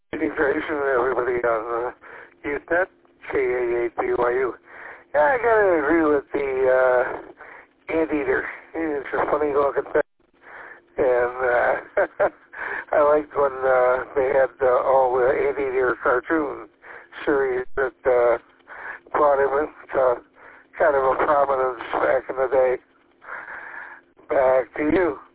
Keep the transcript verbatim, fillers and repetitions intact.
Greetings, everybody on uh, Usenet, K A eight B Y U. Yeah, I gotta agree with the uh, Anteater. He's a funny looking thing. And uh, I liked when uh, they had uh, all the Anteater cartoon series that uh, brought him into kind of a prominence back in the day. Back to you.